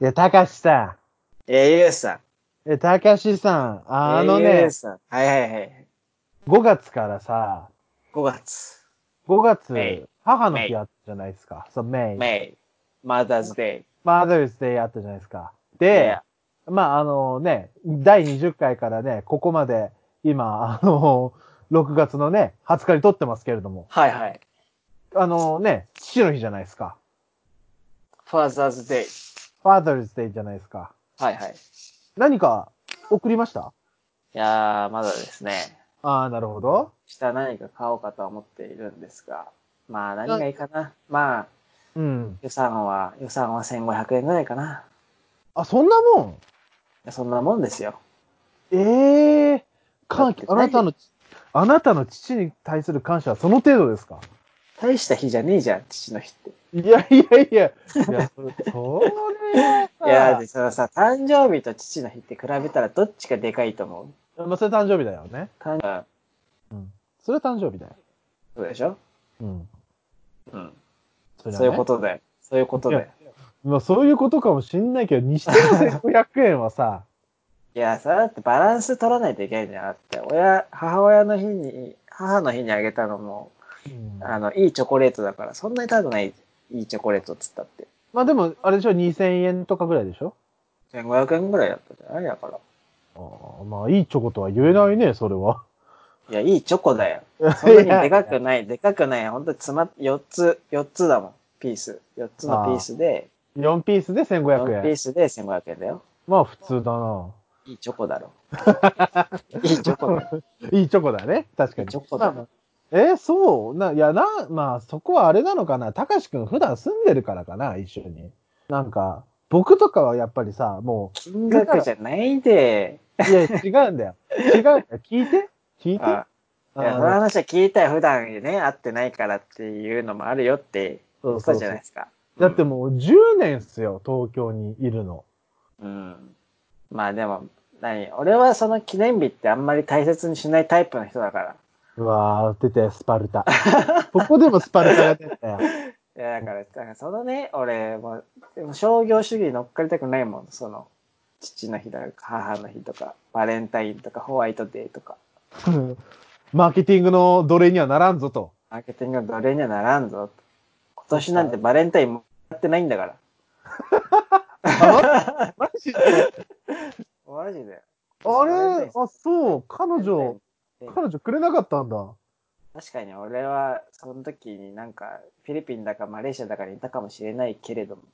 たかしさゆうさん。たかしさん。 ん。ゆうさん。はいはいはい。 5月からさ、 5月。 5 メイ、 月、母のメイ、 日あったじゃないですか。そう、メイ。 メイ、マザーズデマザーズデーあったじゃないですか。 イ。 で、 Yeah。 第20回からね、ここまで、今、6月のね、20日に撮ってますけれども。 はいはい。 父の日じゃないですか。 ファーザーズデイ。 Father's Day じゃないですか。 はいはい。 何か送りました？ いやー、まだですね。 なるほど。 明日何か買おうかと思っているんですが。まあ何ながいいかな。まあ、 うん。 予算は1500円ぐらいかな。 そんなもん。 そんなもんですよ。 ええだっ感謝、 てあなたの父に対する感謝はその程度ですか？ 大した日じゃねえじゃん、父の日って。 いやいやいや、それはいや、 さ、 で、そのさ、誕生日と父の日って比べたらどっちがでかいと思う？ それ誕生日だよね。 誕うん。それ誕生日だよ。 そうでしょ？ うん。 うん。そういうそりゃね。 ことだよ。そういうこといや、 だよ。 そういうことかもしんないけど、にしても1500円はさ、 いや、さ、だってバランス取らないといけないんじゃなくて、母の日にあげたのも、 うん。 いいチョコレートだから、そんなに高くない、いいチョコレートっつったって。 まあでも、あれでしょ、2000円とかぐらいでしょ？ 1500円ぐらいだったじゃないだから。 まあ、いいチョコとは言えないね、それは。 いや、いいチョコだよ。そんないにでかや、 くない、でかくない。ほんと4つだもん。ピース。4つのピーあスで、 4ピースで1500 4ピ円。 ースで1500円だよ。 まあ、普通だな。 いいチョコだろ。いいチョコだよ。 いいチョコだね。確いいかに。 チョコだよ。 まあまあ。そうまあ、そこはあれなのかな。たかしくん普段住んでるからかな、一緒に。なんか、僕とかはやっぱりさ、も金う、言うたら、 額じゃないで。 いや、違うんだよ。違うんだよ。聞いて。 あ、いや、その話は聞いたよ。普段ね、会ってないからっていうのもあるよって言ってたそうそうそう。 じゃないですか。うだってん。 もう10年っすよ、東京にいるの。 うん。まあでも、俺はその記念日ってあんまり大切にしないタイプの人だから。 うわー、出て、スパルタ。ここでもスパルタが出たよ。 いや、だからそのね、俺も、でも商業主義に乗っかりたくないもん。その、父の日だとか、母の日とか、バレンタインとか、ホワイトデーとか、 マーケティングの奴隷にはならんぞと。 マーケティングの奴隷にはならんぞ。今そっか。 年なんてバレンタインもやってないんだかあ、 ら。 マジで？ マジで。今あ年バレンタイン、 れ、そう、 バレンタインって彼女くれなかったんだ。 確かに俺はその時になんかフィリピンだかマレーシアだかにいたかもしれないけれども。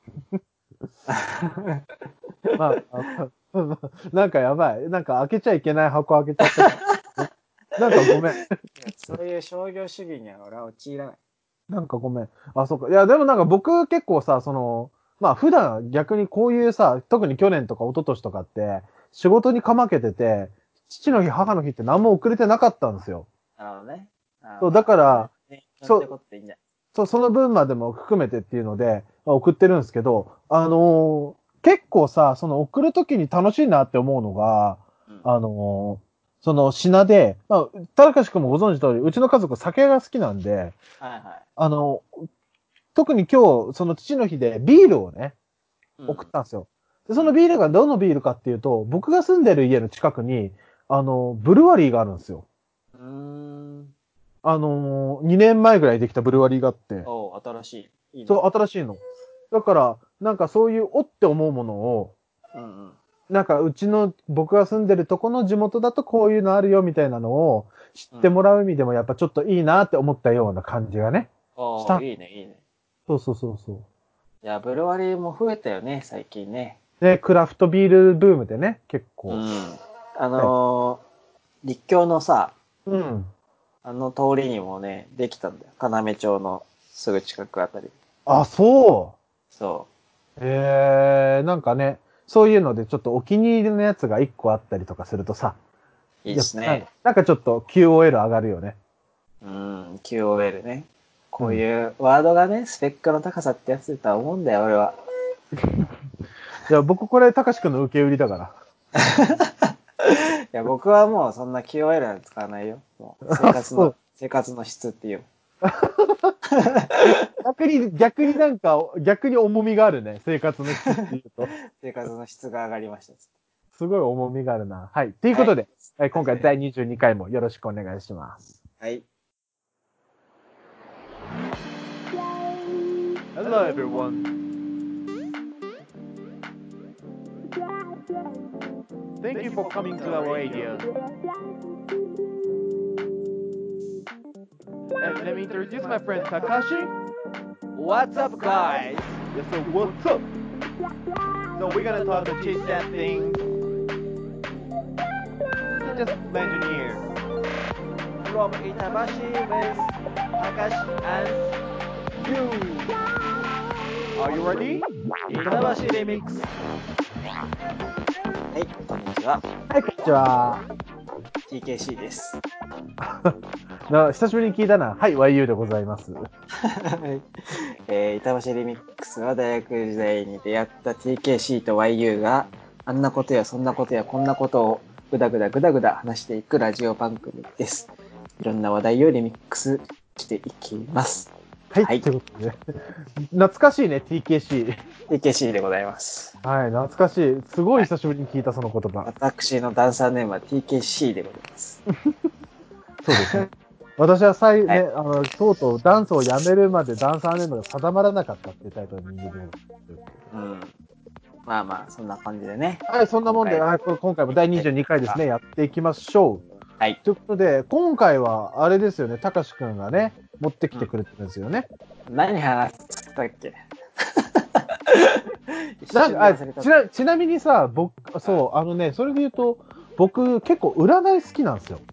まあ、なんかやばい。なんか開けちゃいけない箱開けちゃったけど。なんかごめん。 いやそういう商業主義には俺は陥らない。 なんかごめん。そうか。いや、でもなんか僕結構さ、まあ普段逆にこういうさ、特に去年とか一昨年とかって、仕事にかまけてて、父の日、母の日って何も遅れてなかったんですよ。 なるほどね。 そう、だまあ、それから、 ね、なんてそう、 ことでいいんじゃその分までも含めてっていうので、送ってるんですけど、結構さ、その送るときに楽しいなって思うのが、 ない。うん。 その品で、まあ、田中君もご存知通り、うちの家族酒が好きなんで、 はいはあの、特に今日、その父の日でビールをね、 い。うん。 送ったんですよ。で、そのうん。 ビールがどのビールかっていうと、僕が住んでる家の近くに、ブルワリーがあるんですよ。 うーん。 2年前ぐらいできたブルワリーがあって、 おう、新しい。いいね。 そう、新しいの。だから、なんかそういうおって思うものを、 うんうん。 なんか僕が住んでるとこの地元だとこういうのあるよみたいなのを知うん。 ってもらう意味でもやっぱちょっといいなって思ったような感じがね。しおう、 た。 いいね、いいね。 そうそうそうそいや、ブルワリーも増えたよね、最近ね。 う。で、クラフトビールブームでね、結構。 うん。 ね、 立教のさ、 うん。 あの通りにもね、できたんだよ。要町のすぐ近くあたり。 そそう。なんかね、そういうのでちょっとお気に入りのやつが1個あったりとかするとさ、 う。いいっやっぱすね。 なんかちょっと QOL 上がるよね。 うん、QOL ね。こううん。 いうワードがね、スペックの高さってやつだとは思うんだよ、俺は。 いや、僕これ、たかしくんの受け売りだから。 いや、僕はもうそんな QOL は使わないよ。もうあ、そう。 生活の質っていう。 逆になんか、逆に重みがあるね。生活の質っていうと。 生活の質が上がりました。 すごい重みがあるな。はい。ということで、今回第22回もよろしくお願いします。 はい。 Hello everyone. Thank you for coming to our radio. And let me introduce my friend Takashi. What's up, guys? Yes, so what's up? So we're gonna talk about chit chat things. Just mention here. From Itabashi with Takashi and you. Are you ready? Itabashi Remix. はい、こんにちは。 はい、こんにちは。 TKC です。 久しぶりに聞いたな。はい、YU でございます。 はい。板橋リミックスは大学時代に出会った TKC と YU があんなことやそんなことやこんなことをぐだぐだ話していくラジオ番組です。いろんな話題をリミックスしていきます。 はい、ということで、懐かしいね、TKC。 TKC でございます。 はい、懐かしい。すごい久しぶりに聞いた、その言葉。 私のダンサーネームは TKC でございます。 そうですね。私はとうとうダンスをやめるまでダンサーネームが定まらなかったっていうタイトルに入れる。 うん。まあまあ、そんな感じでね。 はい、そんなもんで、今回も第22回ですね、やっていきましょう。 はい。 ということで、今回は、あれですよね、たかしくんがね、持ってきてくれてるんですよね。 何話したっけちなみにさ、そう、それで言うと、僕、結構占い好きなんですよ。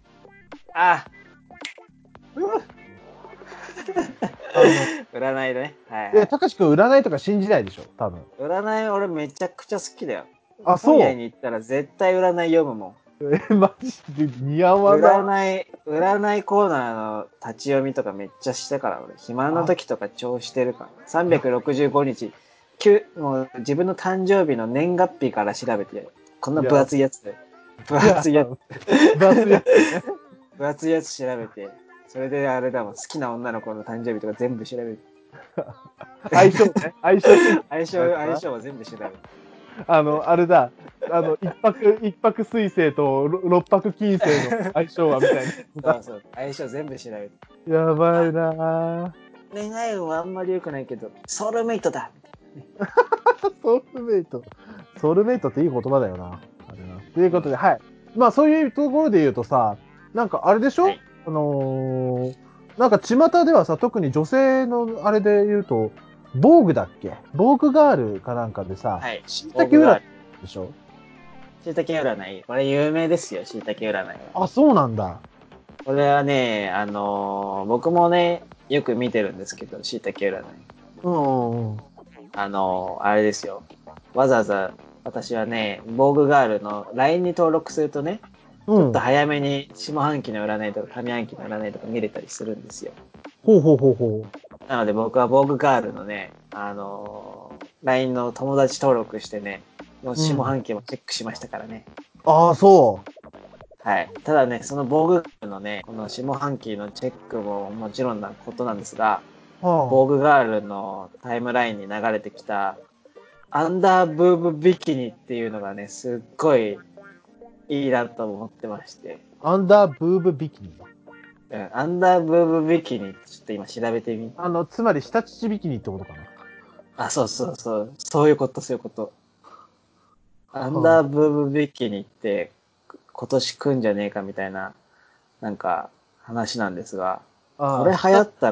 占いでね。はい、 たかしくん占いとか信じないでしょ、多分。 占い俺めちゃくちゃ好きだよ。 あ、そう。 本屋に行ったら絶対占い読むもん。 マジで似合わない。 占いコーナーの立ち読みとかめっちゃしてから俺。暇な時とか超してるから。365日。もう自分の誕生日の年月日から調べて、こんな分厚いやつで。分厚いやつ。分厚いやつ調べて。それであれだもん。好きな女の子の誕生日とか全部調べる。 相性ね。 相性は全部調べる。 あれだ。一泊水星と六泊金星の相性はみたいな。そう。相性全部調べる。 やばいなぁ。 恋愛運はあんまり良くないけど、ソウルメイトだソウルメイト。ソウルメイトっていい言葉だよな。ということで、はい。まあそういうところで言うとさ、なんかあれでしょ、はい、なんか巷ではさ、特に女性のあれで言うと、防具だっけ防具ガールかなんかでさ、 はい。 しいたけ占いでしょしいたけ占い。これ有名ですよ、しいたけ占いは。 あ、そうなんだ。 これはね、僕もね、よく見てるんですけど、しいたけ占い。あれですよ。わざわざ私はね、防具ガールの LINE に登録するとね、ちょっと早めに下半期の占いとか上半期の占いとか見れたりするんですよ。 ほう。 なので僕は防具ガールのね、LINE の友達登録してね、下半期もチェックしましたからね。 ああ、そう。 はい。ただね、その防具ガールのね、この下半期のチェックももちろんなことなんですが、防具ガールのタイムラインに流れてきた、アンダーブーブビキニっていうのがね、すっごいいいなと思ってまして。 アンダーブーブビキニアンダーブーブビキニってちょっと今調べてみ。 つまり下乳ビキニってことかな。 あ、そう。そういうこと。アンダーブーブビキニって今年来んじゃねえかみたいな、なんか話なんですが、これ流行った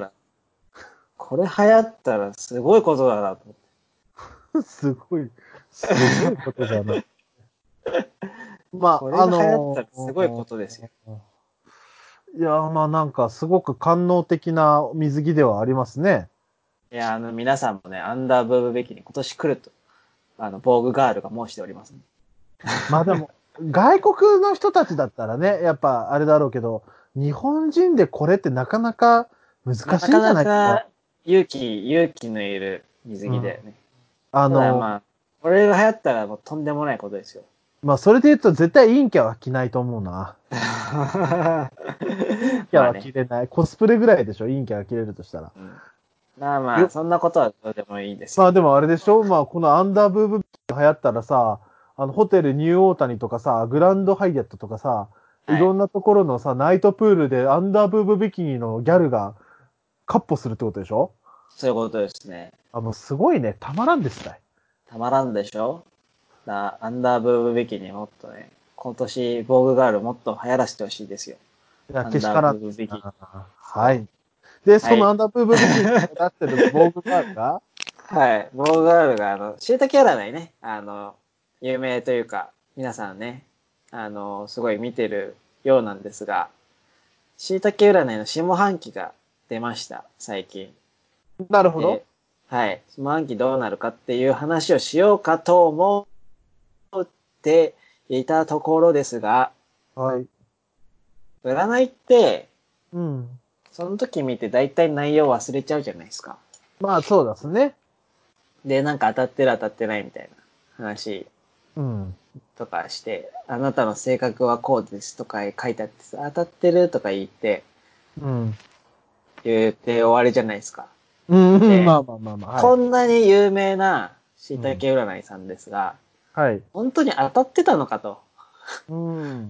らすごいことだなと思って。 すごいことだな。まあ、 これが流行ったらすごいことですよ。 いや、まあなんかすごく官能的な水着ではありますね。 いや、皆さんもね、アンダーブーブビキニ今年来ると、防具ガールが申しております、ね。 まあでも、外国の人たちだったらね、やっぱあれだろうけど、日本人でこれってなかなか難しいんじゃないかな。 なかなか勇気のいる水着だよね。ただまあ、これが流行ったらもうとんでもないことですよ。 まあそれで言うと絶対陰キャは着ないと思うな。陰キャは着れない。コスプレぐらいでしょ、陰キャが着れるとしたら。 まあまあ、そんなことはどうでもいいですよ。 まあでもあれでしょまあこのアンダーブーブーが流行ったらさ、ホテルニューオータニとかさ、グランドハイアットとかさ、いはい。 ろんなところのさ、ナイトプールでアンダーブーブービキニのギャルがカッポするってことでしょ？ そういうことですね。 もうすごいね。たまらんですね。 たまらんでしょアンダーブーブビキニもっとね、今年、ボーグガールもっと流行らせてほしいですよ。 いや、 アンダーブけしからんーブビキニ。 ですな。はそい。で、 う。はい。 そのアンダーブーブービキニになってる防具ガールが、 はい。ボーグガールが、椎茸占いね、有名というか、皆さんね、すごい見てるようなんですが、椎茸占いの下半期が出ました、最近。 なるほど。 で、はい。下半期どうなるかっていう話をしようかと思っていたところですが、 はい。 占いって、 うん。 その時見て大体内容忘れちゃうじゃないですか。 まあ、そうですね。 で、なんか当たってる当たってないみたいな話うん。 とかして、あなたの性格はこうですとか書いてあってさ、当たってるとかうん。 言って終わりじゃないですか。 うん、まで、 あまあまあまあ、はい。 こんなに有名な椎茸うん。 占いさんですが、 はい。 本当に当たってたのかと。 うん。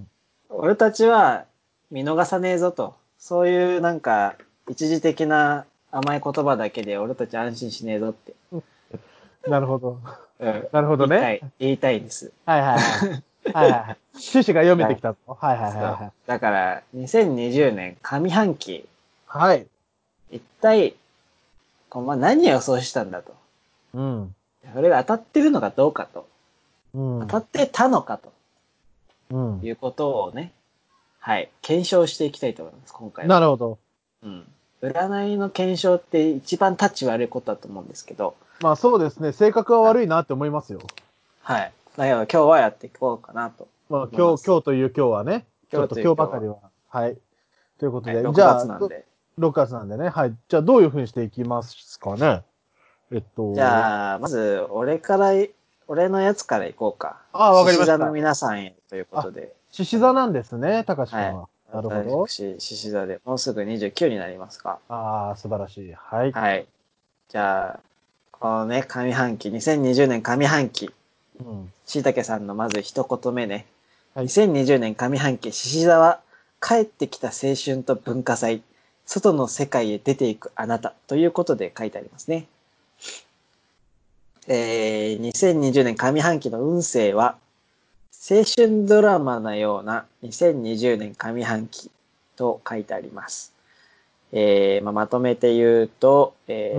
俺たちは見逃さねえぞと。そういうなんか一時的な甘い言葉だけで俺たち安心しねえぞって。 なるほど。 うん。 なるほどね。 言いたいです。 はいはいはい。はいはいはい。趣旨が読めてだ、 きたぞ。はいはいはいそう。 はい。 だから、2020年上半期、 はい。 一体、何を予想したんだと。 うん。 それが当たってるのかどうかと。 うん。 当たってたのかとうん。 いうことをね、はい、検証していきたいと思います、今回は。 なるほど。 うん。占いの検証って一番タッチ悪いことだと思うんですけど、 まあそうですね。性格はあ悪いなって思いますよ。 はい。だけど今日はやっていこうかなとまあ今日、 思います。 今日という今日はね。ちょっと今日という今日は、 今日ばかりは。はい。ということはい、 で、じ 6 ゃあ、 月なんで。 6月なんでね。はい。じゃあどういうふうにしていきますかね。えっじと、 ゃあ、まず、俺のやつからいこうか。 ああ、わか獅子座のりました。 皆さんへというこあ、 とで。 獅子座なんですね、高志くはい。 んは。なるほど。 私、獅子座で、もうすぐ29になりますか。 ああ、素晴らしい。はい。 はい。じゃあ、このね、上半期、2020年上半期、 うん。 しいたけさんのまず一言目ね。 はい。 2020年上半期、獅子座は、帰ってきた青春と文化祭、外の世界へ出ていくあなたということで書いてありますね。2020年上半期の運勢は、青春ドラマのような2020年上半期と書いてあります。まとめて言うと、 うん。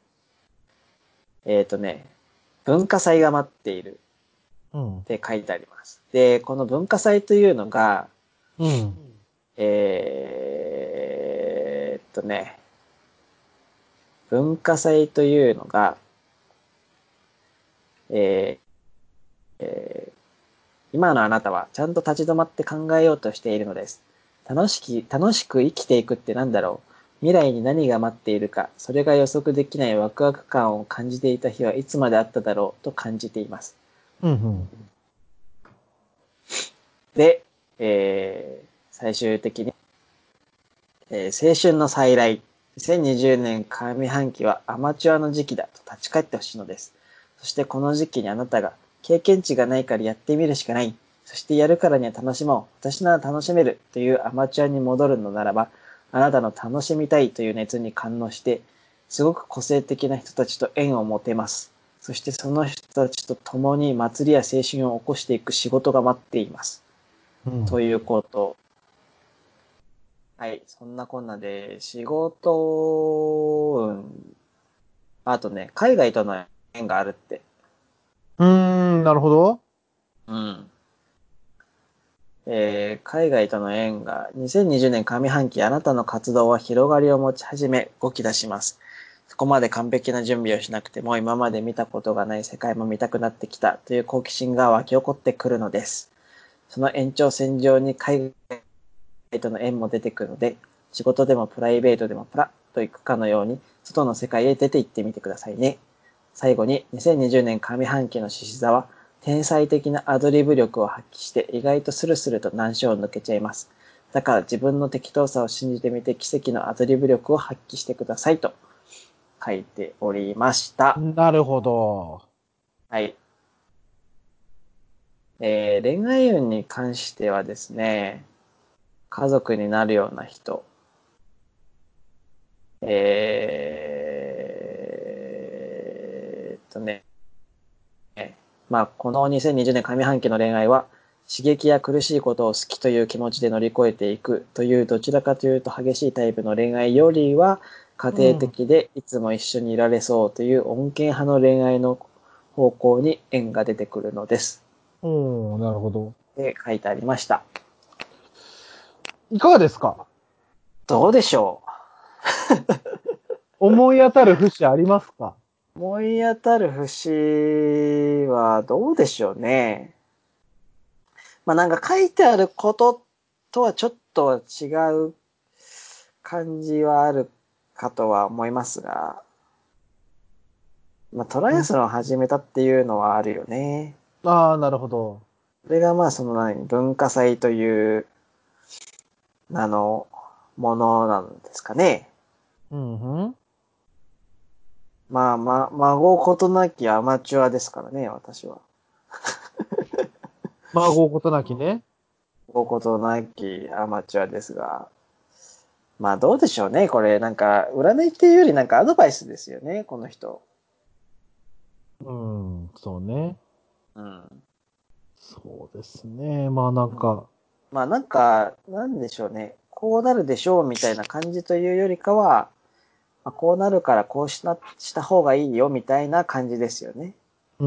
ね、文化祭が待っているうん。 って書いてあります。で、この文化祭というのが、 うん。 ね、文化祭というのが、え今のあなたはちゃんと立ち止まって考えようとしているのです。楽しく生きていくって何だろう。未来に何が待っているか、それが予測できないワクワク感を感じていた日はいつまであっただろうと感じています。 うん。 で、最終的に、青春の再来。2020年上半期はアマチュアの時期だと立ち返ってほしいのです。そしてこの時期にあなたが経験値がないからやってみるしかない。そしてやるからには楽しもう。私なら楽しめるというアマチュアに戻るのならば、あなたの楽しみたいという熱に感応して、すごく個性的な人たちと縁を持てます。そしてその人たちと共に祭りや青春を起こしていく仕事が待っています。 うん。 ということはい。そんなこんなで、仕事運、あとね、海外との縁があるって。 うーん、なるほど。 うん。海外との縁が、2020年上半期、あなたの活動は広がりを持ち始め、動き出します。そこまで完璧な準備をしなくても、今まで見たことがない世界も見たくなってきたという好奇心が湧き起こってくるのです。その延長線上に海外との縁も出てくるので、仕事でもプライベートでもプラッと行くかのように、外の世界へ出て行ってみてくださいね。最後に、2020年上半期の獅子座は、天才的なアドリブ力を発揮して意外とスルスルと難所を抜けちゃいます。だから自分の適当さを信じてみて奇跡のアドリブ力を発揮してくださいと書いておりました。 なるほど。 はい。恋愛運に関してはですね、家族になるような人、ね、まあ、この2020年上半期の恋愛は、刺激や苦しいことを好きという気持ちで乗り越えていくというどちらかというと激しいタイプの恋愛よりは家庭的でいつも一緒にいられそうという穏健派の恋愛の方向に縁が出てくるのです。 なるほど。 で書いてありました。 いかがですか？ どうでしょ思い当たる節ありますか？ う。思い当たる節はどうでしょうね。まあなんか書いてあることとはちょっと違う感じはあるかとは思いますが、まあトライアスロンを始めたっていうのはあるよね。 ああ、なるほど。 それがまあその文化祭というものなんですかね。 うんふん。 孫ことなきアマチュアですからね、私は。 孫ことなきね。 孫ことなきアマチュアですが。まあどうでしょうね、これ。なんか、占いっていうよりなんかアドバイスですよね、この人。 そうね。 うん。 そうですね。まあなんか、 まあなんか、なんでしょうね。こうなるでしょうみたいな感じというよりかは、まあ、こうなるからこうした方がいいよみたいな感じですよね。 うん。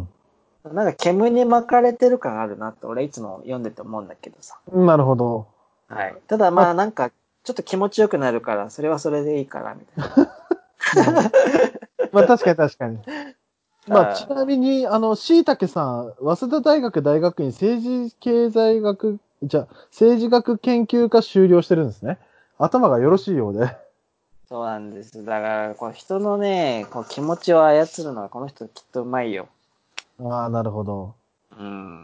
なんか煙に巻かれてる感あるなって俺いつも読んでて思うんだけどさ。 なるほど。 はい。ただまあ、 まあなんかちょっと気持ちよくなるからそれはそれでいいからみたいうん、まあ確かに確かに。まあちな。 なみに、しいたけさん、早稲田大学大学院政治経済学、政治学研究科修了してるんですね。頭がよろしいようで。 そうなんです。だからこう人のね、こう気持ちを操るのはこの人きっとうまいよ。 ああ、なるほど。 うん。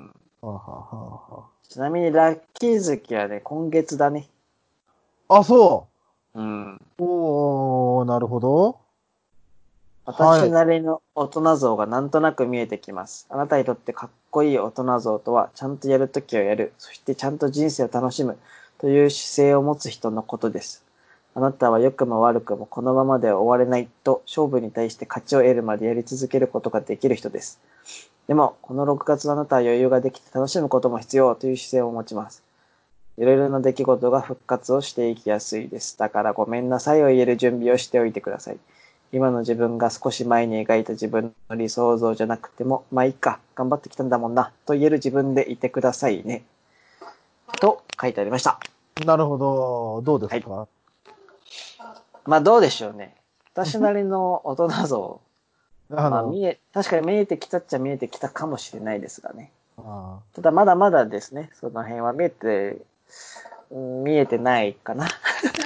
はあ、はあはちなみにラッキー月はね、今月だね。 あ、あ、そうん。 う。おー、なるほど。はい。 私なりの大人像がなんとなく見えてきます。あなたにとってかっこいい大人像とは、ちゃんとやるときをやる、そしてちゃんと人生を楽しむという姿勢を持つ人のことです。あなたは良くも悪くもこのままでは終われないと勝負に対して勝ちを得るまでやり続けることができる人です。でも、この6月のあなたは余裕ができて楽しむことも必要という姿勢を持ちます。いろいろな出来事が復活をしていきやすいです。だからごめんなさいを言える準備をしておいてください。今の自分が少し前に描いた自分の理想像じゃなくても、まあいいか、頑張ってきたんだもんな、と言える自分でいてくださいね。と書いてありました。 なるほど。どうではい。 すか？ まあどうでしょうね。私なりの大人像。まああの、 確かに見えてきたっちゃ見えてきたかもしれないですがね。 あただまだまだですね、その辺は見えてないかな。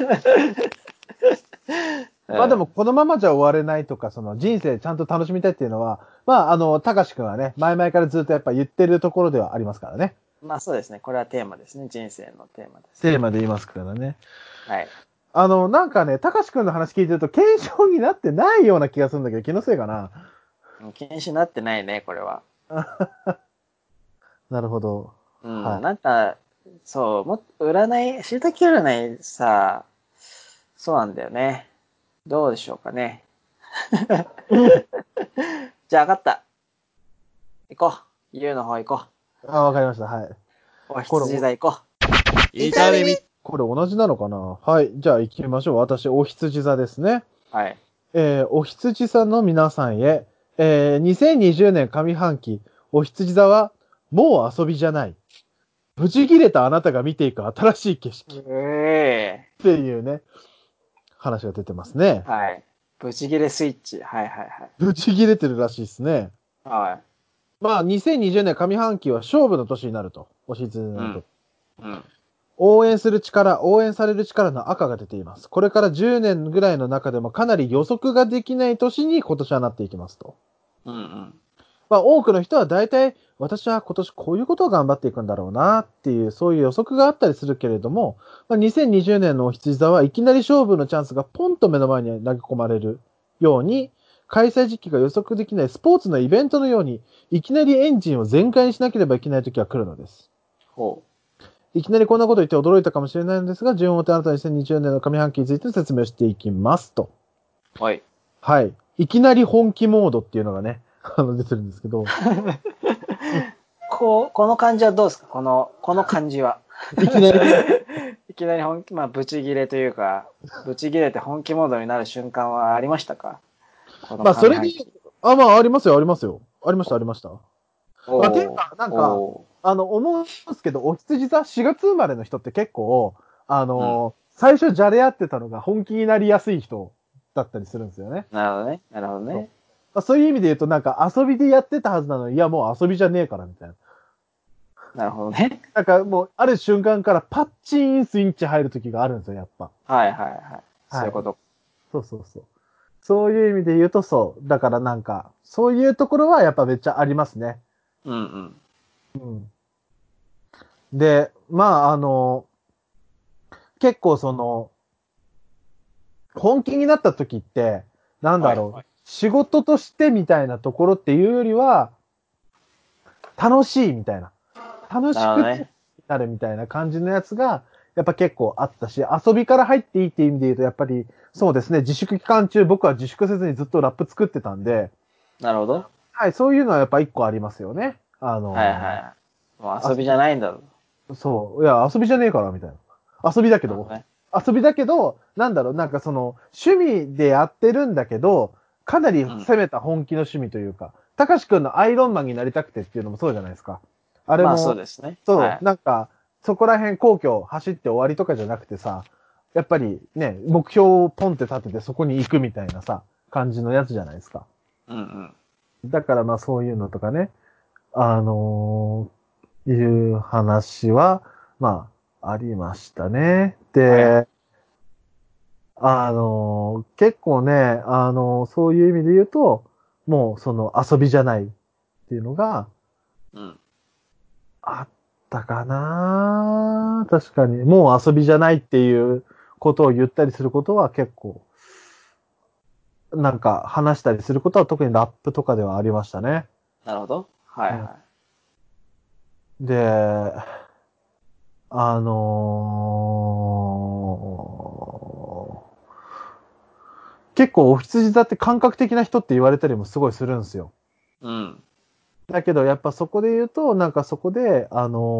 うん。 まあでも、このままじゃ終われないとか、その人生ちゃんと楽しみたいっていうのは、まあ、たかしくんはね、前々からずっとやっぱ言ってるところではありますからね。 まあそうですね。これはテーマですね。人生のテーマです。 テーマで言いますからね。 はい。 なんかね、たかしくんの話聞いてると、検証になってないような気がするんだけど、気のせいかな。 禁止になってないね、これは。 なるほど。 うん、 はい。 なんか、そう、しいたけ占いさ、そうなんだよね。どうでしょうかね。じゃあ、分かった。行こう。ゆうの方行こあ、わかりました。はい。 う。おこれ、 羊座行こう。 痛めみ。 これ同じなのかな？はい。じゃあ行きましょう。私、お羊座ですね。 はい。 お羊座の皆さんへ、2020年上半期、お羊座は、もう遊びじゃない。無事切れたあなたが見ていく新しい景色。 ええっていうね、話が出てますね。 はい。ブチギレスイッチ。はいはいはい。 無事切れてるらしいですね。 はい。 まあ、2020年上半期は勝負の年になると。お羊座うん。 にとって。 うん。 応援する力、応援される力の赤が出ています。これから10年ぐらいの中でもかなり予測ができない年に今年はなっていきますと。 うんうん。 まあ多くの人は大体私は今年こういうことを頑張っていくんだろうなっていうそういう予測があったりするけれども、まあ、2020年のお羊座はいきなり勝負のチャンスがポンと目の前に投げ込まれるように、開催時期が予測できないスポーツのイベントのように、いきなりエンジンを全開にしなければいけない時は来るのです。 ほいきなりこんなこと言って驚いたかもしれないのですが、順を追ってあなたに2020年の上半期について説明していきますと。 う。はい。 はい。いきなり本気モードっていうのがね、出てるんですけど。 この感じはどうですか？この感じは。 いきなり。 いきなり本気、まあ、ブチギレというか、ブチギレて本気モードになる瞬間はありましたか？このまあ、それで上半期。、 まあ、ありますよ、ありますよ。ありました、ありました。まあ、ていうか、なんか、 お思うんですけど、お羊座4月生まれの人って結構、 うん最初じゃれ合ってたのが本気になりやすい人だったりするんですよね。 なるほどね。なるほどそう。 ね。 まあ、そういう意味で言うと、なんか遊びでやってたはずなのに、いや、もう遊びじゃねえから、みたいな。 なるほどね。 なんかもう、ある瞬間からパッチンスイッチ入る時があるんですよ、やっぱ。 はいはいはい。そうはい。 いうこと。 そうそうそう。そういう意味で言うとそう。だからなんか、そういうところはやっぱめっちゃありますね。 うんうん。 うん。で、まあ結構その、本気になった時って、なんだはい。 ろう、仕事としてみたいなところっていうよりは、楽しいみたいな。楽しくなるほどね。 なるみたいな感じのやつが、やっぱ結構あったし、遊びから入っていいっていう意味で言うと、やっぱり、そうですね、自粛期間中僕は自粛せずにずっとラップ作ってたんで、 なるほど。 はい、そういうのはやっぱ一個ありますよね。 はいはい。もう遊びじゃないんだろそう。いや、遊びじゃねえから、みたいな。遊びだけう。なるほど、 どね。 遊びだけど、なんだろう、なんかその、趣味でやってるんだけど、かなりうん。 攻めた本気の趣味というか、たかしくんのアイロンマンになりたくてっていうのもそうじゃないですか。あれまあそうも、 ですね。はそう、 い。 なんか、そこら辺皇居走って終わりとかじゃなくてさ、やっぱりね、目標をポンって立ててそこに行くみたいなさ、感じのやつじゃないですか。 うんうん。 だからまあそういうのとかね、いう話は、まあ、ありましたね。 はいはい。 で、結構ね、そういう意味で言うと、もうその遊びじゃないっていうのがうん。 あったかな。確かに。もう遊びじゃないっていうことを言ったりすることは結構、なんか話したりすることは特にラップとかではありましたね。 なるほど。はいうん、 はで、あの結構お羊座って感覚的な人って言われたりもすごいするんですよ。 い。うん。 だけどやっぱそこで言うと、なんかそこで、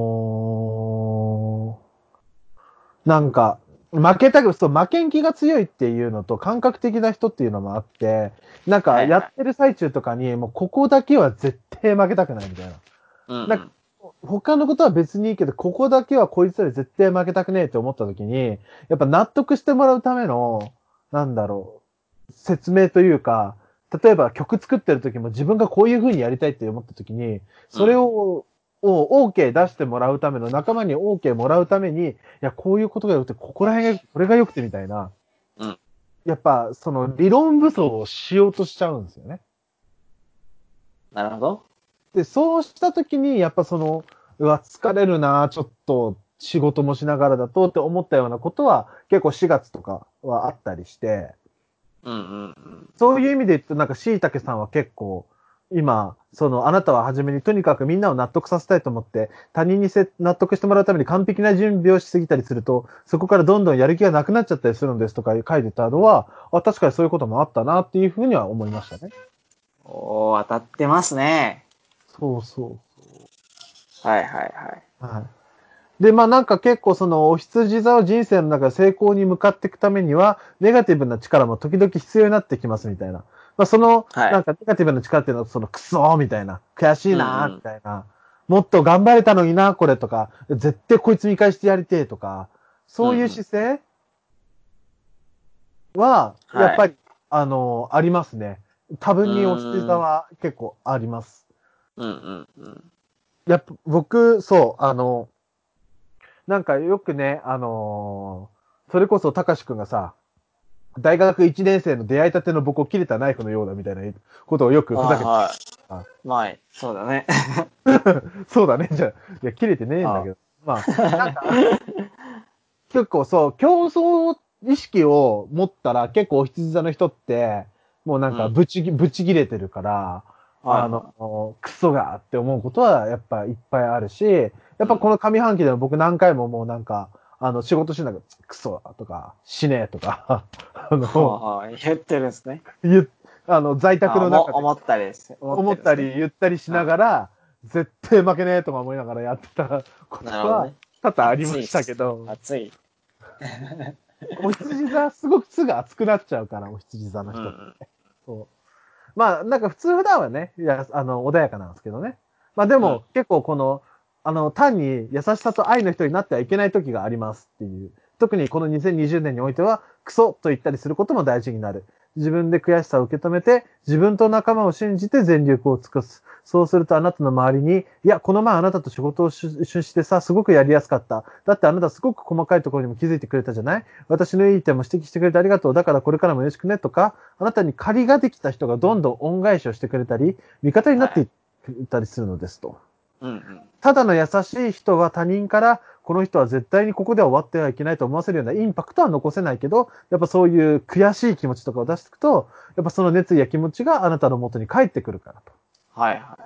なんか、負けん気が強いっていうのと感覚的な人っていうのもあって、なんかはいはい。 やってる最中とかに、もうここだけは絶対負けたくないみたいな。なんかうんうん。 他のことは別にいいけど、ここだけはこいつら絶対負けたくねえって思った時に、やっぱ納得してもらうための、なんだろ説明というか、例えば曲作ってる時も自分がこういう風にやりたいって思った時に、それうん。 を OK 出してもらうための、仲間に OK もらうために、いや、こういうことが良くて、ここら辺が、これが良くてみたいな、 うん。 やっぱ、その理論武装をしようとしちゃうんですよね。 なるほど。 で、そうした時に、やっぱその、うわ、疲れるな、ちょっと仕事もしながらだとって思ったようなことは、結構4月とかはあったりして、 うんうんうん。 そういう意味で言うと、なんか、しいたけさんは結構、今、その、あなたは初めにとにかくみんなを納得させたいと思って、他人に納得してもらうために完璧な準備をしすぎたりすると、そこからどんどんやる気がなくなっちゃったりするんですとか書いてたのは、確かにそういうこともあったなっていうふうには思いましたね。 おー、当たってますね。 そうそはいはいはい。 う。はい。で、まあなんか結構その、お羊座を人生の中で成功に向かっていくためには、ネガティブな力も時々必要になってきますみたいな。まあその、 はい。 なんかネガティブな力っていうのは、そのクソーみたいな、悔しいなーみうんうん。 たいな、もっと頑張れたのにな、これとか、絶対こいつ見返してやりてえとか、そういううんうん。 姿勢は、やっはい。 ぱり、ありますね。多う分にお羊座ーん。 は結構あります。 うんうんうん。 やっぱ僕、そう、なんかよくね、それこそたかしくんがさ、大学1年生の出会いたての僕を切れたナイフのようだみたいなことをよくふざけてはいはた。 い。まあ、そうだね。 そうだね。じゃあ、いや、切れてねえんだあけど。まあ、なんか、結構そう、競争意識を持ったら結構お羊座の人って、 もうなんかぶち切れてるから、クソがって思うことはやっぱいっぱいあるし、やっぱこの上半期でも僕何回ももうなんか、仕事しながらクソとか、死ねとか、 言ってるんですね。 在宅の中で思ったりです。 思ったり言ったりしながら、絶対負けねえとか思いながらやってたことは多々ありましたけど。 熱い。 お羊座、すごくすぐ熱くなっちゃうから、お羊座の人って。そう。まあ、なんか普段はね、穏やかなんですけどね。まあでも、結構この、単に優しさと愛の人になってはいけない時がありますっていう。特にこの2020年においては、クソと言ったりすることも大事になる。自分で悔しさを受け止めて、自分と仲間を信じて全力を尽くす。そうするとあなたの周りに、いや、この前あなたと仕事を一緒にしてさ、すごくやりやすかった。だってあなたすごく細かいところにも気づいてくれたじゃない？私のいい点も指摘してくれてありがとう。だからこれからもよろしくねとか、あなたに借りができた人がどんどん恩返しをしてくれたり、味方になっていったりするのですと。ただの優しい人は他人から、この人は絶対にここでは終わってはいけないと思わせるようなインパクトは残せないけど、やっぱそういう悔しい気持ちとかを出していくと、やっぱその熱意や気持ちがあなたの元に返ってくるからと。 はいはい。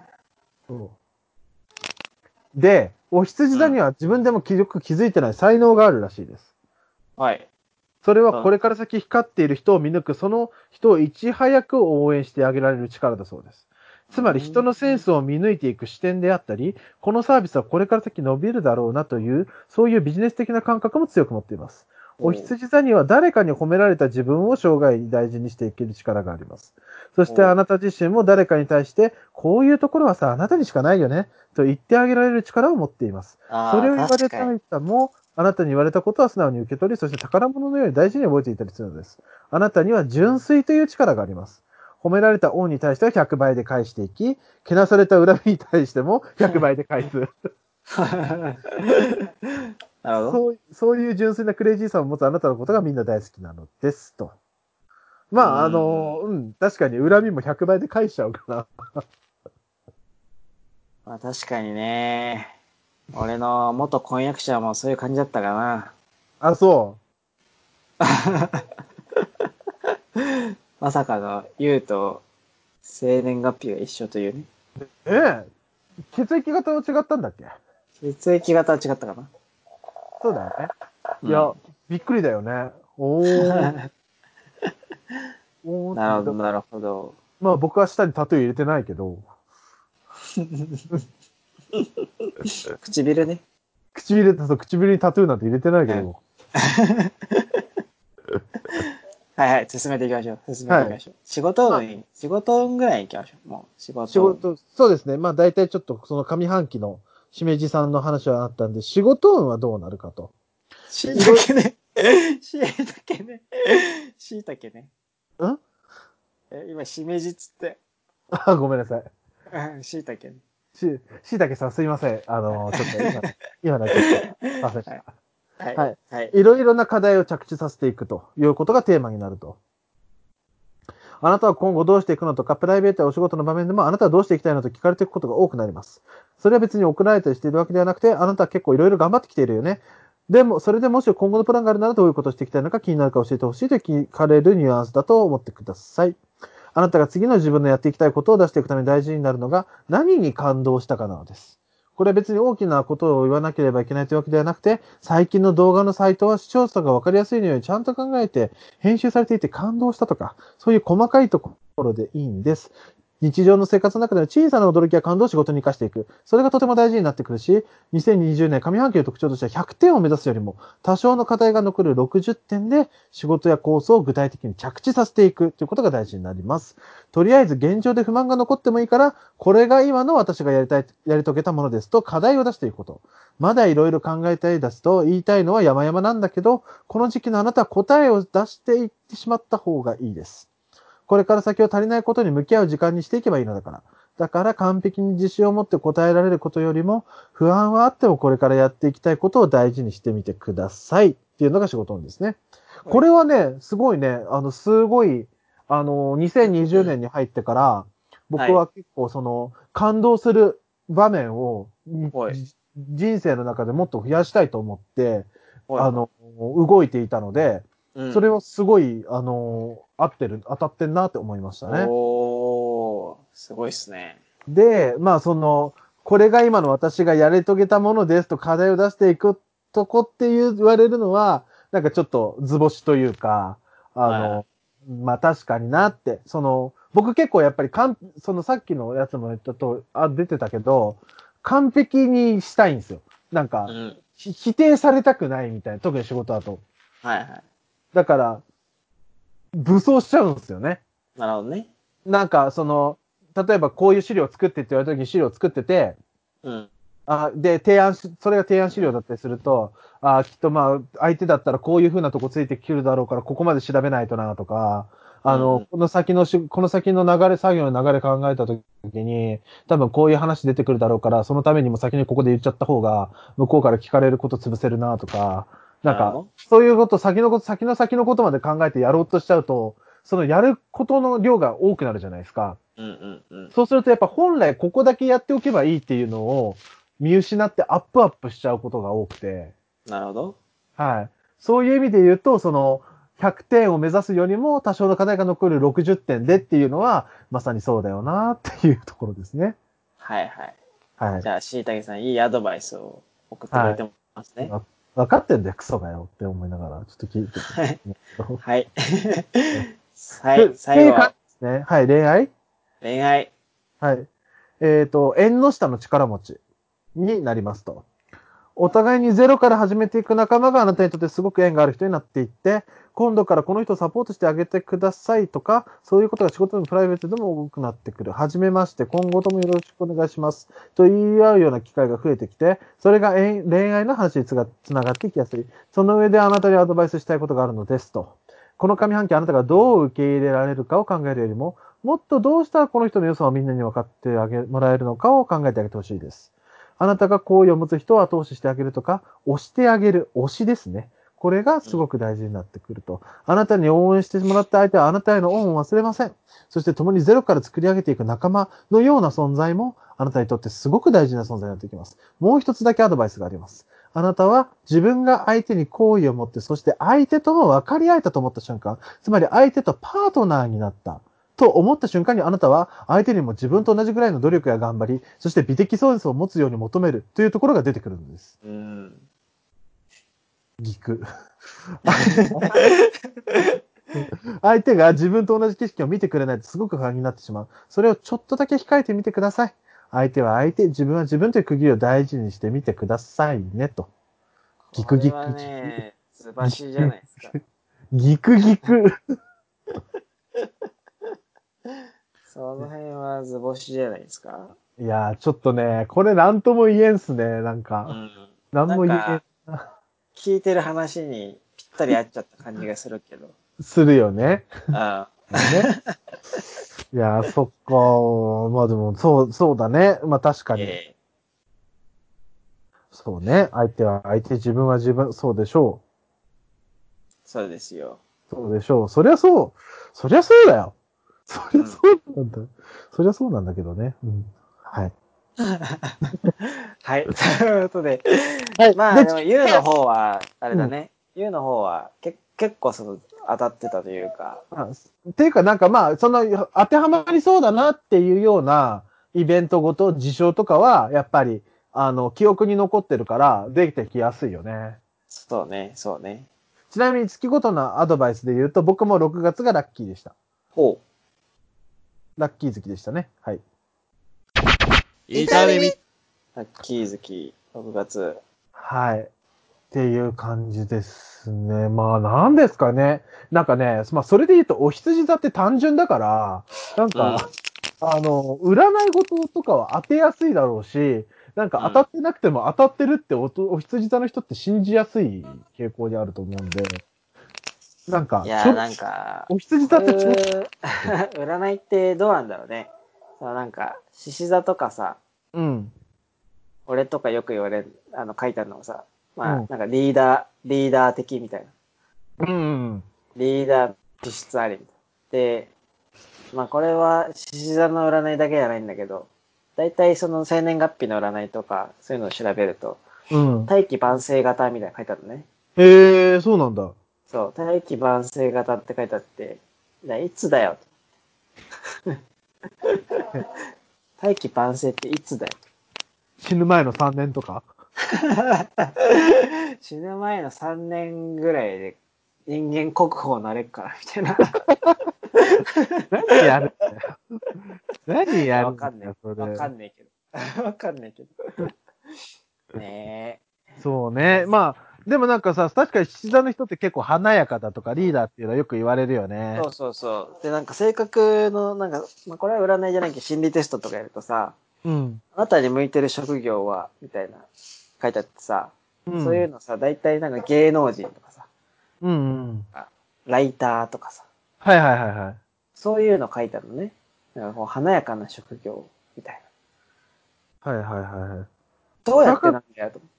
そうで、お羊座には自分でもよく気づいてない才能があるらしいです。 はい。 それはこれから先光っている人を見抜く、その人をいち早く応援してあげられる力だそうです。つまり人のセンスを見抜いていく視点であったり、このサービスはこれから先伸びるだろうなという、そういうビジネス的な感覚も強く持っています。お羊座には誰かに褒められた自分を生涯大事にしていける力があります。そしてあなた自身も誰かに対して、こういうところはさ、あなたにしかないよね、と言ってあげられる力を持っています。それを言われた人も、あなたに言われたことは素直に受け取り、そして宝物のように大事に覚えていたりするのです。あなたには純粋という力があります。褒められた恩に対しては100倍で返していき、けなされた恨みに対しても100倍で返す。 なるほど。 そういう純粋なクレイジーさを持つあなたのことがみんな大好きなのですと。まあ、確かに恨みも100倍で返しちゃうかな。 まあ確かにね。俺の元婚約者もそういう感じだったかな。 あ、そう。 まさかの、ユウと生年月日が一緒というね。 血液型は違ったんだっけ？ 血液型は違ったかな。 そうだよね。いや、びっくりだよね。 なるほど、なるほど。 まあ僕は下にタトゥー入れてないけど。 唇ね。 唇にタトゥーなんて入れてないけど。 はいはい、進めていきましょう。仕事運ぐらい行きましょう。もう仕事。 そうですね。まあ大体ちょっとその上半期のしめじさんの話はあったんで、仕事運はどうなるかと。 しいたけね。今、しめじっつって。 あ、ごめんなさい。 しいたけね。 しいたけさんすいません。ちょっと今のちょっと、パフェした。はい。いろいろな課題を着地させていくということがテーマになると。あなたは今後どうしていくのとか、プライベートやお仕事の場面でもあなたはどうしていきたいのと聞かれていくことが多くなります。それは別に送られたりしているわけではなくて、あなたは結構いろいろ頑張ってきているよね。でも、それでもし今後のプランがあるならどういうことをしていきたいのか気になるか教えてほしいと聞かれるニュアンスだと思ってください。あなたが次の自分のやっていきたいことを出していくために大事になるのが何に感動したかなのです。これは別に大きなことを言わなければいけないというわけではなくて、最近の動画のサイトは視聴者がわかりやすいようにちゃんと考えて編集されていて感動したとか、そういう細かいところでいいんです。日常の生活の中での小さな驚きや感動を仕事に生かしていく。それがとても大事になってくるし、2020年上半期の特徴としては100点を目指すよりも、多少の課題が残る60点で仕事やコースを具体的に着地させていくということが大事になります。とりあえず現状で不満が残ってもいいから、これが今の私がやり遂げたものですと課題を出していくこと。まだいろいろ考えたいですと言いたいのは山々なんだけど、この時期のあなたは答えを出していってしまった方がいいです。これから先を足りないことに向き合う時間にしていけばいいのだから。だから完璧に自信を持って答えられることよりも、不安はあってもこれからやっていきたいことを大事にしてみてくださいっていうのが仕事なんですね。これはね、すごいね、2020年に入ってから、僕は結構感動する場面を、人生の中でもっと増やしたいと思って、動いていたので、 それはすごい、当たってんなって思いましたね。 おー、すごいっすね。 で、まあこれが今の私がやり遂げたものですと課題を出していくとこって言われるのは、なんかちょっと図星というか、 はまあ確かになって、僕結構やっぱりさっきのやつも言ったと、出てたけど、完璧にしたいんですよ。なんか、 い。うん。 否定されたくないみたいな、特に仕事だと。 はいはい。 だから、武装しちゃうんですよね。 なるほどね。 なんか、例えばこういう資料を作ってって言われた時に資料を作ってて、 うん。 で、それが提案資料だったりすると、きっとまあ、相手だったらこういう風なとこついてきるだろうから、ここまで調べないとな、とか、 うん。 この先の作業の流れ考えた時に、多分こういう話出てくるだろうから、そのためにも先にここで言っちゃった方が、向こうから聞かれること潰せるな、とか、なんか、 なるほど。 そういうこと、先のことまで考えてやろうとしちゃうと、そのやることの量が多くなるじゃないですか。 うんうんうん。 そうするとやっぱ本来ここだけやっておけばいいっていうのを見失ってアップしちゃうことが多くて、 なるほど。 はい。そういう意味で言うと、100点を目指すよりも多少の課題が残る60点でっていうのは、まさにそうだよなっていうところですね。 はいはい。 はい。 じゃあ、しいたけさん、いいアドバイスを送ってくれはてますい。 ね。 分かってんだよ、クソがよって思いながら、ちょっと聞いてはい。 た。 はい。はい。 っていう感最後は、 じですね。はい、恋愛恋愛。 はい。縁の下の力持ちになりますと。お互いにゼロから始めていく仲間があなたにとってすごく縁がある人になっていって、今度からこの人をサポートしてあげてくださいとか、そういうことが仕事でもプライベートでも多くなってくる。はじめまして、今後ともよろしくお願いします。と言い合うような機会が増えてきて、それが恋愛の話につながっていきやすい。その上であなたにアドバイスしたいことがあるのですと。この上半期あなたがどう受け入れられるかを考えるよりも、もっとどうしたらこの人の良さをみんなに分かってもらえるのかを考えてあげてほしいです。あなたが好意を持つ人を後押ししてあげるとか、押してあげる、推しですね。これがすごく大事になってくると。あなたに応援してもらった相手はあなたへの恩を忘れません。そして共にゼロから作り上げていく仲間のような存在もあなたにとってすごく大事な存在になってきます。もう一つだけアドバイスがあります。あなたは自分が相手に好意を持って、そして相手とも分かり合えたと思った瞬間、つまり相手とパートナーになった。と思った瞬間にあなたは相手にも自分と同じぐらいの努力や頑張り、そして美的損失を持つように求めるというところが出てくるんです。 うん。 ギク。相手が自分と同じ景色を見てくれないとすごく不安になってしまう。それをちょっとだけ控えてみてください。相手は相手、自分は自分という区切りを大事にしてみてくださいね、と。ギクギクこれはギク。 ね、ズバシじゃないですか。 ギクギク。 その辺はズボシじゃないですか。 いやー、ちょっとね、これなんとも言えんすね、なんか。 うん。 なんも言えんなんか、聞いてる話にぴったり合っちゃった感じがするけど。 するよね。 あね。いやー、そっかー。まあでも、そうだね。まあ確かに。 ええ、 そうね。相手は相手、自分は自分。そうでしょそうですよ。 う。そうでしょう。そりゃそう。そりゃそうだよ。そりゃうん。 そうなんだ。そりゃそうなんだけどね。うん。はい。 はい。ということで。 はい。で、 まあでも、ユウの方は、あれうん。 だね。ユウの方は、結構当たってたというか。 っていうかなんかまあ、当てはまりそうだなっていうようなイベントごと、事象とかは、やっぱり、記憶に残ってるから、できてきやすいよね。 そうね、そうね。 ちなみに月ごとのアドバイスで言うと、僕も6月がラッキーでした。 ほう。 ラッキー好きでしたね。はい。 痛みみラッキー月、6月。 はい。っていう感じですね。まあ、なんですかね。なんかね、まあ、それで言うと、お羊座って単純だから、なんうん。 か、占い事とかは当てやすいだろうし、なんかうん。 当たってなくても当たってるってお羊座の人って信じやすい傾向にあると思うんで、なんか、 いやーなんか、 お羊座こうっていう占いってどうなんだろうね。そのなんか、獅子座とかさ、 うん、 俺とかよく言われる、書いてあるのもさ、まあ、 うん、 なんかリーダー的みたいな。 うん、 リーダー気質ありみたいな。で、まあこれは獅子座の占いだけじゃないんだけど、大体その生年月日の占いとか、そういうのを調べると、 うん。 大器晩成型みたいなの書いてあるのね。 へえ、そうなんだ。 そう、大器晩成型って書いてあって、じゃあいつだよ。大器晩成っていつだよ。 死ぬ前の3年とか。 死ぬ前の3年ぐらいで人間国宝なれっから、みたいな。 何やるんだよ。何やるわんだよ、 かんねえ。 それ。 わかんねえけど。わかんねえけど。ねそうね。まあ、でもなんかさ、確かに七座の人って結構華やかだとかリーダーっていうのはよく言われるよえ。 ね。 そうそうそう。で、なんか性格の、なんか、まあ、これは占いじゃないけど心理テストとかやるとさ、 うん。 あなたに向いてる職業は、みたいな、書いてあってさ、 うん。 そういうのさ、大体なんか芸能人とかさ、 うんうん。 ライターとかさ、 はいはいはいはい。 そういうの書いてあるのね。だからこう華やかな職業、みたいな。 はいはいはいはい。 どうやってたか、 なんだよ、と思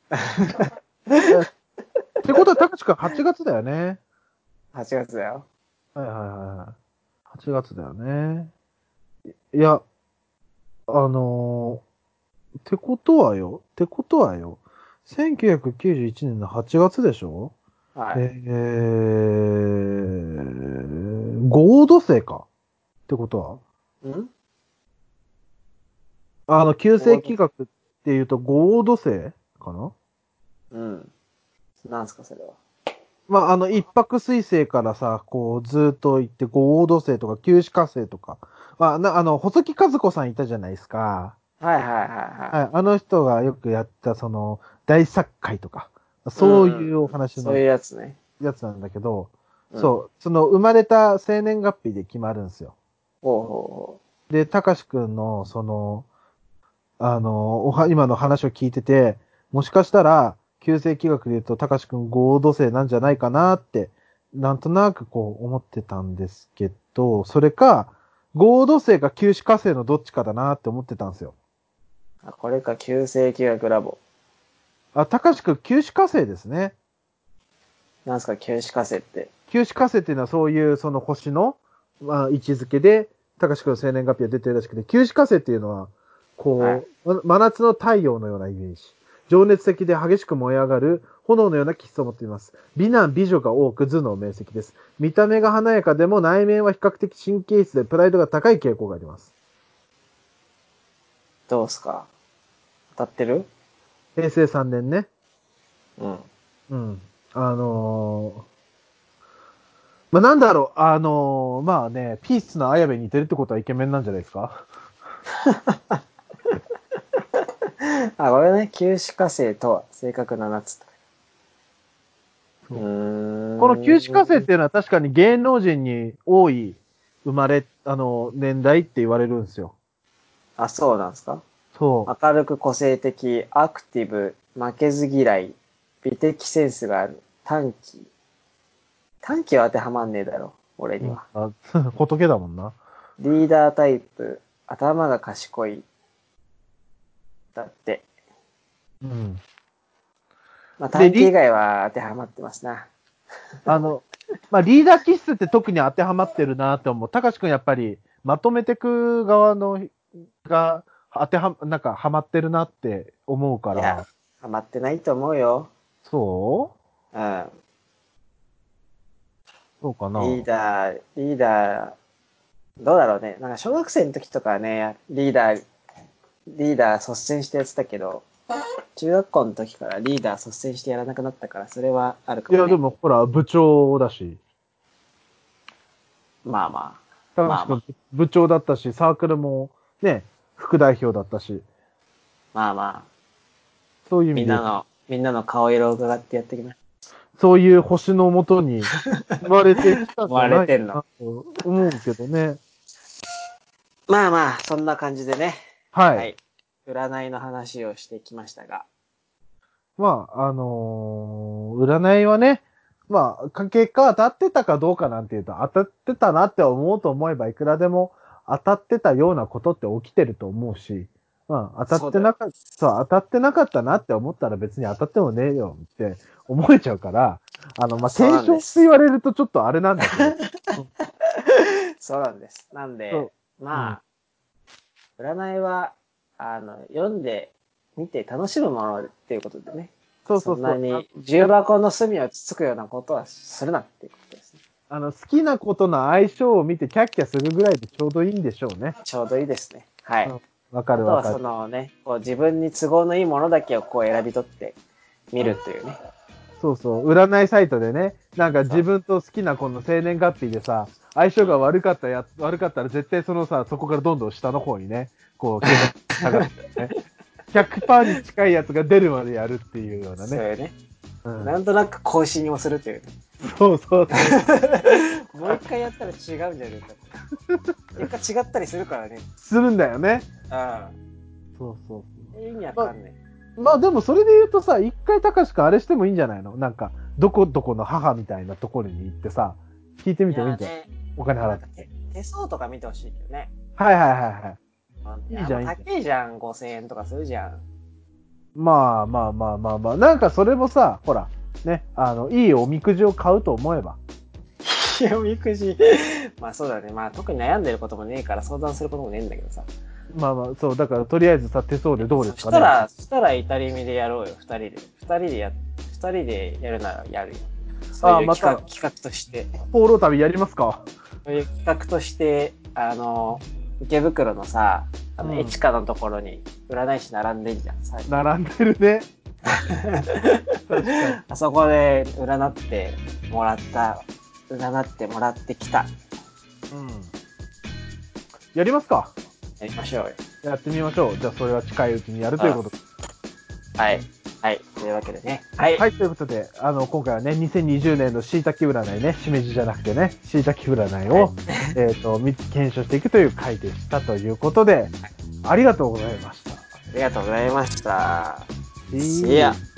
ってことは、たかしくん8月だよね。 う。8月だよ。 はいはいはいはい。8月だよね。いや、ってことはよ、1991年の8月でしょ。 はい。 合土星か。ってことんは旧合同星気学っていうと合土星かな。 うん。なんすか、それは。 まあ、一泊水星からさ、こう、ずーっと行って、合土星とか、旧歯火星とか、まあ、細木数子さんいたじゃないですか。 はいはいはいははい、あの人がよくやった、大殺界とか、 い。うんそういうおうん。そういう話のやつね。 やつなんだけど、 うん。 そう、生まれた生年月日で決まるんですよ。 ほうほで、たかしくんの、今の話を聞いてて、もしかしたら、旧世紀学で言うと、たかしくん合土星なんじゃないかなって、なんとなくこう思ってたんですけど、それか、合土星か旧歯火星のどっちかだなって思ってたんですよ。 う。あ、これか、旧世紀学ラボ。 あ、たかしくん旧歯火星ですね。 なんすか、旧歯科生って。 旧歯火星っていうのはそういうその星の、まあ、位置づけで、たかしくんの生年月日が出てるらしくて、旧歯火星っていうのは、 はい。 真夏の太陽のようなイメージ。情熱的で激しく燃え上がる炎のような気質を持っています。美男美女が多く頭脳明晰です。見た目が華やかでも内面は比較的神経質でプライドが高い傾向があります。 どうすか？当たってる？ 平成3年ね。 うん。 うん。まあ、なんだろう、まあね、ピースの綾部に似てるってことはイケメンなんじゃないですか。 あ、これね、旧歯科生とは、性格7つ。うそう。この旧歯火星っーん。 ていうのは確かに芸能人に多い年代って言われるんですよ。 あ、そうなんすか？ そ明るく個性的、アクティブ、負けず嫌い、美的センスがある、短気。短気は当てはまんねえだろ、俺う。うん、 には。 仏だもんな。 リーダータイプ、頭が賢い、だって。 うん。 まあで、 短気以外は当てはまってますな。 あの、まあ、リーダー気質って特に当てはまってるなって思う。たかしくんやっぱり、まとめてく側の、が、なんか、はまってるなって思うかいや、 ら。 ハマってないと思うよ。 そううん。 そうかな。 リーダー、どうだろうね。なんか小学生の時とかはね、リーダー率先してやってたけど、中学校の時からリーダー率先してやらなくなったから、それはあるかいや、でもね。 も、ほら、部長だし。 まあまあ。まあまあ。 高橋君部長だったし、サークルもね、副代表だったし、 まあまあ。 そういう意味で言うと、 みんなの顔色を伺ってやってきます。 そういう星のもとに生まれてきたん思わじゃないかれてんの。 なと思うけどね。 まあまあ、そんな感じでね。 はい。 はい。占いの話をしてきましたが。 まあ、占いはね、まあ、結果当たってたかどうかなんていうと、当たってたなって思うと思えば、いくらでも当たってたようなことって起きてると思うし、まあ、 そうだよ。 当たってなかったなって思ったら別に当たってもねえよって思えちゃうから、まあ、 そう検証って言なんです。 われるとちょっとあれなんだけど、うんそうなんです。なんで、 そう、うん、 まあ、占いは、読んでみて楽しむものっていうことでね。 そうそうそう。 そんなに重箱の隅をつつくようなことはするなっていうことですね。 好きなことの相性を見てキャッキャするぐらいでちょうどいいんでしょうね。 ちょうどいいですね。はい。 うん。わかあとはそるわかる。 のね、こう自分に都合のいいものだけをこう選び取って見るというね。 そうそう。占いサイトでね、なんか自分と好きな子の生年月日でさ、相性が悪かったら絶対そのさ、そこからどんどん下の方にね、こう、下がってね。100% に近いやつが出るまでやるっていうようなね。 そういうね。 うん、 なんとなく更新をするというね。 そうそうそう。 もう一回やったら違うんじゃねえか。結果違ったりするからね。 するんだよね。 あそうそうあ。意味わかんねまあでもそれで言うとさ、一回高しくあれしてもいいんじゃないの？なんか、どこどこの母みたいなところに行ってさ、聞いてえ。 みてもいいんじゃない？ ね、 お金払って。 なんか手相とか見てほしいけどね。 はいはいはいはい。いいじゃん、いいじゃん。 高いじゃん、5000円とかするじゃん。 まあまあまあまあまあ。なんかそれもさ、ほら、ね、いいおみくじを買うと思えば。 いや、おみくじ。まあそうだね。まあ特に悩んでることもねえから相談することもねえんだけどさ。 まあまあ、そう、だからとりあえずさ、手相でどうですかね。 そしたらイタリミでやろうよ、二人で。二人でやるならやるよ。そういうまた企画として。 放浪旅やりますか？ そういう企画として、池袋のさ、エチカのところに占い師並んでんじゃん、 並んでるね。確かに。 あそこで占ってもらってきた。 うん。やりますか？ やりましょうよ。 やってみましょう。じゃあそれは近いうちにやるということで。 はい。はい。というわけでね。はい。 はい、ということで、今回はね、2020年の椎茸占いね、しめじじゃなくてね、椎茸占いを、検証していくという回でしたということで、ありがとうございました。 ありがとうございました。 See See ya.